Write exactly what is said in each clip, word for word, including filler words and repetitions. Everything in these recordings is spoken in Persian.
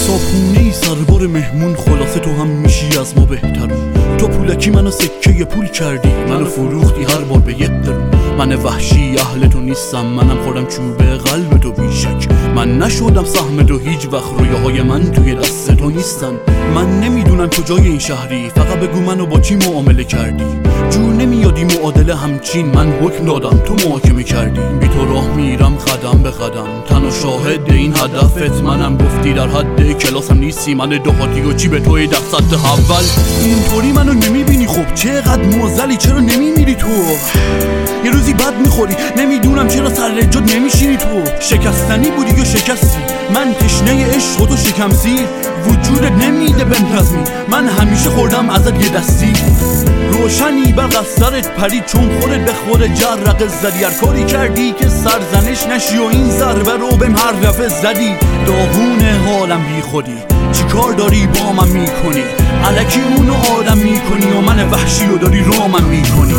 صابخونه ای سربار مهمون، خلاصه تو هم میشی از ما بهترون. تو پولکی منو سکه پول کردی، منو فروختی هر بار به یک درون. من وحشی اهل تو نیستم، منم خوردم چوبه قلب تو بیشک. من نشدم سهم تو هیچ وقت، رویاهای من توی دست تو نیستن. من نمیدونم کجای این شهری، فقط بگو منو با چی معامله کردی. جور نمیادی معادله همچین، من حکم دادم تو محاکمه کردی. بی تو راه میرم قدم به قدم، تنها شاهد این هدفت منم. گفتی در حد کلاسم نیستی، من دهاتی و چی به توی ده سطح اول. اینطوری منو نمیبینی، خب چقدر موزلی، چرا نمیمیری تو؟ یه روزی بد میخوری، نمیدونم چرا سر رجات نمیشینی تو. شکستنی بودی یا شکستی؟ من تشنه عشق و تو شکم سیر، وجودت نمیده بنظمی. من همیشه خوردم ازت یه دستی، روشنی برق از سرت پرید چون خودت به خود جرقه زدی. هر کاری کردی که سرزنش نشی و این ضربه رو بهم هر دفعه زدی. داغون حالم بی خودی، چی کار داری با من میکنی؟ الکی اونو آدم میکنی و من وحشی رو داری رامم میکنی.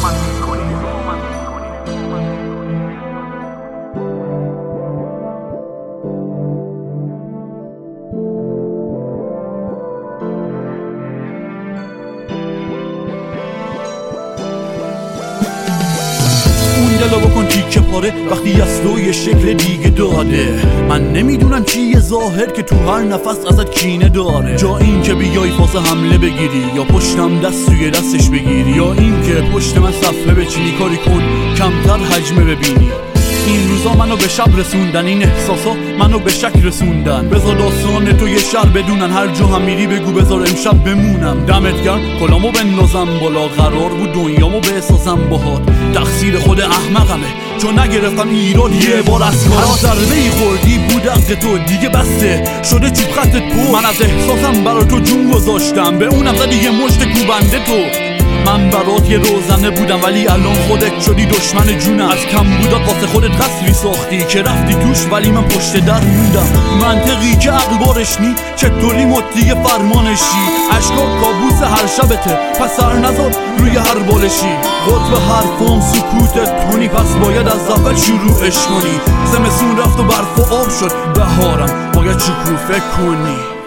دلو بکن تیکه پاره وقتی از تو یه شکل دیگه داده. من نمیدونم چیه ظاهر که تو هر نفس ازت کینه داره. جا این که بیای فاز حمله بگیری، یا پشتم دست توی دستش بگیری، یا این که پشت من صفحه بچینی. کاری کن کمتر حجمه ببینی. این روزا منو به شب رسوندن، این احساسا منو به شک رسوندن. بذار داستان تو یه شهر بدونن، هر جا هم میری بگو بذار امشب بمونم. دمت گرم کلامو بندازم بالا، قرار بود دنیامو بسازم باهات. تقصیر خود احمقمه چون نگرفتم ایراد یه بار از کارات. هر ضربه ای خوردی بود حق تو، دیگه بسته شده چوب خطت پر. من از احساسم برا تو جون گذاشتم، به اونم زدی یه مشت کوبنده تو. من برات یه روزنه بودم ولی الان خودت شدی دشمن جونم. از کم بودات واسه خودت قصری ساختی که رفتی توش ولی من پشت در موندم. منطقی که عقل بارش نی، چطوری مطیع فرمانشی؟ عشقا کابوس هر شبته، پس سر نزار روی هر بالشی. قطب حرفام سکوتت کنی، پس باید از اول شروعش کنی. زمستون رفت و برف و آب شد، بهارم باید شکوفه کنی.